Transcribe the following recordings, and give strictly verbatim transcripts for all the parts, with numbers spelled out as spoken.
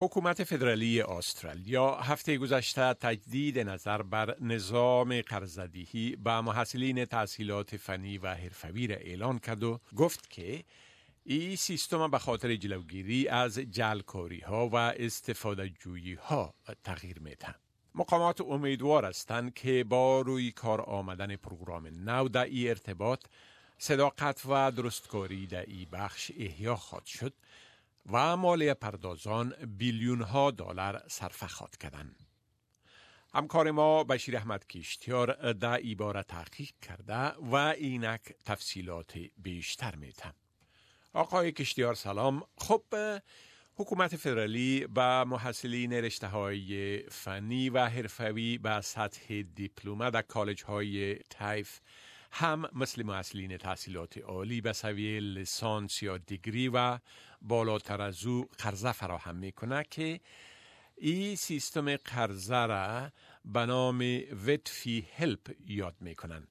حکومت فدرالی استرالیا هفته گذشته تجدید نظر بر نظام قرض‌دهی به محصلین تحصیلات فنی و حرفوی را اعلان کرد و گفت که این سیستم به خاطر جلوگیری از جعلکاری ها و استفاده جویی ها تغییر میده. مقامات امیدوار هستند که با روی کار آمدن پروگرام نو در این ارتباط صداقت و درستکاری در این بخش احیا خواهد شد و مالی پردازان بیلیون ها دلار صرف خواهد کردند. همکار ما بشیر احمد کشتیار در این باره تحقیق کرده و اینک تفصیلات بیشتر میده. آقای کشتیار سلام. خب حکومت فدرالی با محصلین رشته‌های فنی و حرفوی به سطح دیپلم در کالج‌های تایف هم مثل محصلین تحصیلات عالی به سویه لیسانس یا دیگری و بالاتر از او قرضه فراهم میکنه که این سیستم قرضه را به نام ویتفی هلپ یاد میکنن.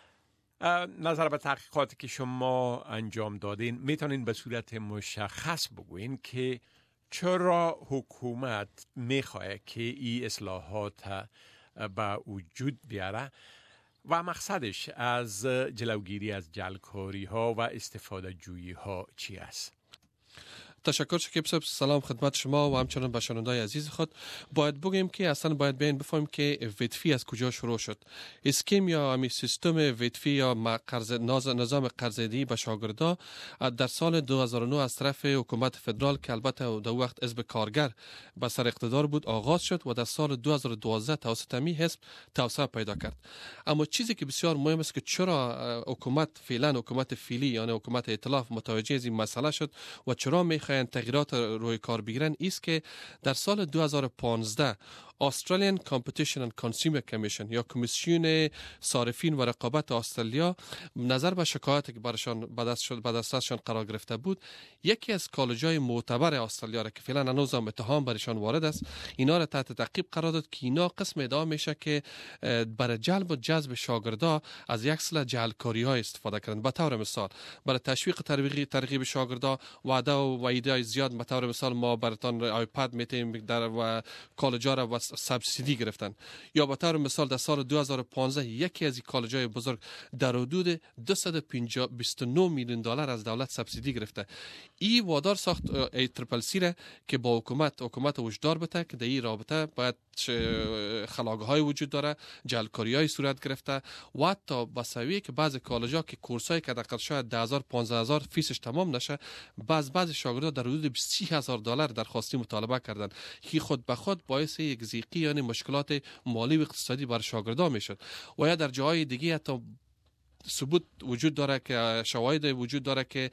نظر به تحقیقاتی که شما انجام دادین میتونین به صورت مشخص بگوین که چرا حکومت میخواه که این اصلاحات به وجود بیاره و مقصدش از جلوگیری از جعلکاری ها و استفاده جویی ها چی است؟ تشکر شکیب صاحب. سلام خدمت شما و همچنان به شنوندگان عزیز خود. باید بگیم که اصلا باید بین بفهمیم که ویتفی از کجا شروع شد. اسکیم یا امی سیستم ویتفی یا قرض نظام قرضه‌دهی به شاگردان در سال دو هزار و نه از طرف حکومت فدرال که البته در وقت حزب کارگر به سر اقتدار بود آغاز شد و در سال دو هزار و دوازده توسط می حزب توسعه پیدا کرد. اما چیزی که بسیار مهم است که چرا حکومت فعلا حکومت فعلی یعنی حکومت ائتلاف متوجه از این مسئله شد و چرا میخواین تغییرات روی کار بگیرن است که در سال دو هزار و پانزده Australian Competition and Consumer Commission یا کمیسیون صارفین و رقابت استرالیا نظر به شکایاتی که برشان به دست شد به دستشان قرار گرفته بود یکی از کالج‌های معتبر استرالیا را که فعلا هنوز هم اتهام برشان وارد است اینا را تحت تعقیب قرار داد که اینا قسم ادعا میشه که برای جلب و جذب شاگردان از یک سلسله جعلکاری‌ها استفاده کردند. به طور مثال برای تشویق ترغیب ترغیب شاگردان وعده و وعیدهای زیاد به طور مثال ما براتون آیپد میتیم در و کالج‌ها را سابسیدی گرفتن یا به طور مثال در سال دو هزار و پانزده یکی از این کالج‌های بزرگ در حدود دویست و بیست و نه میلیون دلار از دولت سابسیدی گرفته. این وادار ساخت ای تریپل سی را که با حکومت حکومت وجدار بده که در این رابطه باید خلاق‌های وجود داره، جعلکاری‌های صورت گرفته و حتی بسویه که بعضی کالج‌ها که کورسایی که دقیقاً شاید ده هزار پانزده هزار فیسش تمام نشه بعض بعض شاگردان در حدود سی هزار دلار درخواستی مطالبه کردن که خود به خود باعث یک ضیقی یعنی مشکلات مالی و اقتصادی بر شاگردان میشد و یا در جاهای دیگه حتی ثبوت وجود داره که شواهد وجود داره که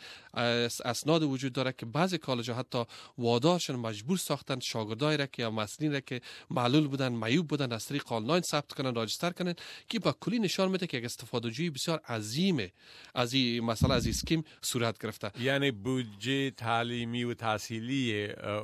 اسناد وجود داره که بعضی کالج‌ها حتی وادارشون مجبور ساختن شاگردای را که یا مسئولین را که معلول بودن معیوب بودن از طریق آنلاین ثبت کنن راجستر کنن که با کلی نشان میده که یک استفاده جویی بسیار عظیمه از این مسئله از این اسکیم صورت گرفته. یعنی بودجه تعلیمی و تحصیلی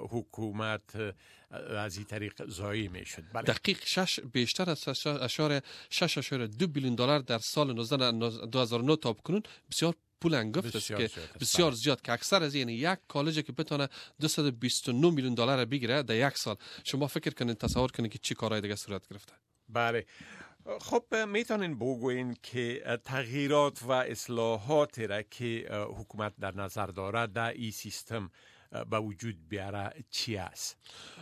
حکومت از این طریق ضایع میشد. بله. دقیق شش بیشتر از اشاره شش اشاره دو بیلیون دلار در سال دو هزار و نه تا کنون بسیار پول انگفت است که بسیار زیاد که اکثر از این یک کالج که بتونه دویست و بیست و نه میلیون دلار بگیره در یک سال شما فکر کنید تصور کنید که چی کارهای دیگه صورت گرفته. بله. خب میتونین بگوین که تغییرات و اصلاحات را که حکومت در نظر داره در این سیستم به وجود بیاره چی است؟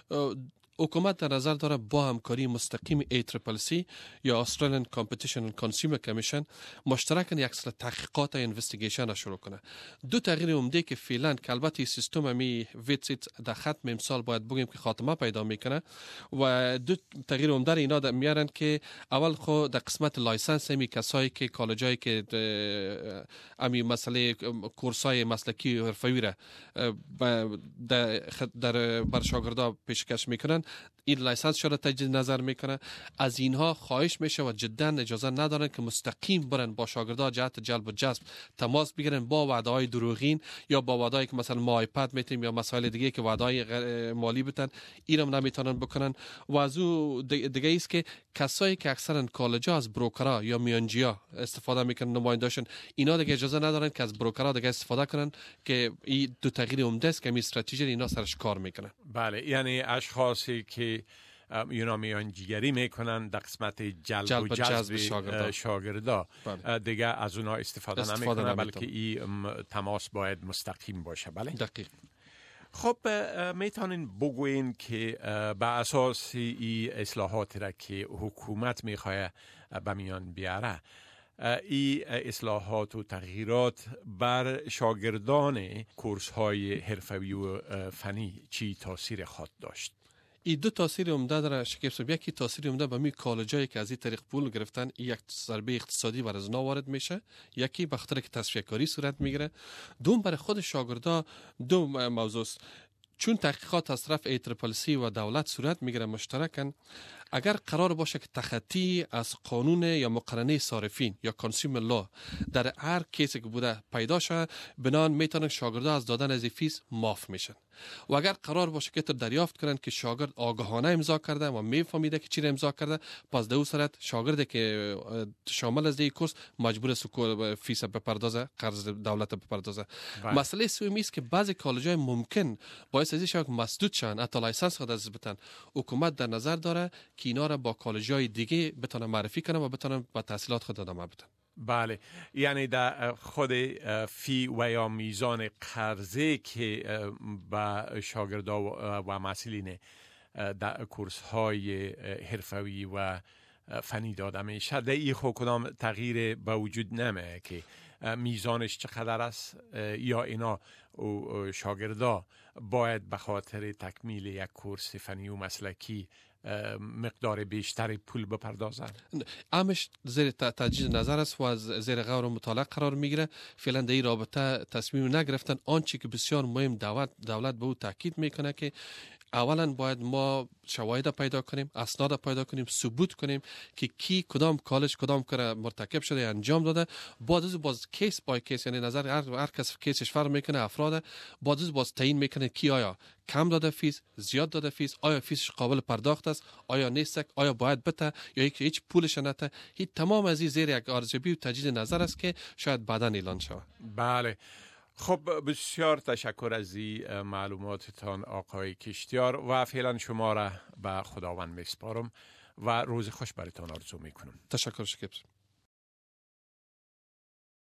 حکومت در نظر داره با همکاری مستقیم ای تریپل سی یا Australian Competition and Consumer Commission مشترکاً یک سلسله تحقیقات و اینوستیگیشن را شروع کنه. دو تغییر عمده که فعلا که البته سیستم می ویتسیت در ختم امسال باید بگیم که خاتمه پیدا میکنه و دو تغییر عمده اینا در میارن که اول خو در قسمت لایسنس می کسایی که کالجایی که امی مسئله کورسای مسلکی و حرفه‌ای را در در بر شاگردان پیشکش میکنن این لایسنس را تجدید نظر میکنه. از اینها خواهش میشه و جدا اجازه ندارن که مستقیم برن با شاگردا جهت جلب و جذب تماس بگیرن با وعده‌های دروغین یا با وعده‌ای که مثلا ما آیپد میتیم یا مسائل دیگه که وعده‌های مالی بتن، اینم نمیتونن بکنن. و از او دیگه است که کسایی که اکثرا کالج‌ها از بروکرها یا میانجیا استفاده میکنن، نماینداشون، اینا دیگه اجازه ندارن که از بروکرها دیگه استفاده کنن که این دو تغییر عمده است که می استراتژی اینا سرش کار میکنن. بله، یعنی اشخاصی که اینا میانجیگری میکنن در قسمت جلب, جلب و جذب شاگردا, شاگردا دیگه از اونا استفاده, استفاده نمیکنن، بلکه این تماس باید مستقیم باشه. بله دقیق. خب میتونین بگوین که به اساس این اصلاحاتی را که حکومت میخواه به میان بیاره، این اصلاحات و تغییرات بر شاگردان کورس های حرفوی و فنی چی تاثیر خواهد داشت؟ این دو تاثیر عمده داره شکیب صاحب. یکی تاثیر عمده به می کالجایی که از این طریق پول گرفتن، این یک ضربه اقتصادی بر از اونا وارد میشه، یکی به خاطر که تصفیه کاری صورت میگیره. دوم برای خود شاگردا دو موضوع است. چون تحقیقات از طرف ای تریپل سی و دولت صورت میگیره مشترکاً، اگر قرار باشه که تخطی از قانون یا مقرنه صارفین یا کانسیومر لا در هر کیسی که بوده پیدا شه، بنان میتونن شاگردا از دادن از فیس معاف میشن. و اگر قرار باشه که تو دریافت کنن که شاگرد آگاهانه امضا کرده و میفهمیده که چی را امضا کرده، پس در اون صورت شاگردی که شامل از این کورس مجبور است فیس بپردازه، قرض دولت بپردازه. مسئله سومی است که بعضی کالج‌ها ممکن باعث از این مسدود شن، حتی لایسنس خود از بتن. حکومت در نظر داره که اینا را با کالج‌های دیگه بتونه معرفی کنه و بتونه با تحصیلات خود ادامه بدن. بله، یعنی در خود فی و یا میزان قرضه که به شاگردا و مسئولین در کورس های حرفوی و فنی داده میشه، در این کدام تغییر به وجود نمیه که میزانش چقدر است، یا اینا شاگردا باید به خاطر تکمیل یک کورس فنی و مسلکی مقدار بیشتری پول بپردازن؟ امش زیر تجدید نظر است و از زیر غور مطالعه قرار میگیره. فعلا در این رابطه تصمیم نگرفتن. آنچه که بسیار مهم دولت دولت به او تاکید میکنه که اولا باید ما شواهد پیدا کنیم، اسناد پیدا کنیم، ثبوت کنیم که کی کدام کالج کدام کار مرتکب شده انجام داده. بعد از باز کیس بای کیس، یعنی نظر هر هر کس کیسش فرق میکنه، افراد بعد از باز تعیین میکنه کی آیا کم داده فیس، زیاد داده فیس، آیا فیسش قابل پرداخت است، آیا نیست، آیا باید بته یا هیچ پولش نته. هیچ تمام از این زیر یک ارزیابی و تجدید نظر است که شاید بعدا اعلان شود. بله، خب بسیار تشکر از این معلوماتتان آقای کشتیار و فعلا شما را به خداوند میسپارم و روز خوش براتون آرزو میکنم. تشکر شکیب.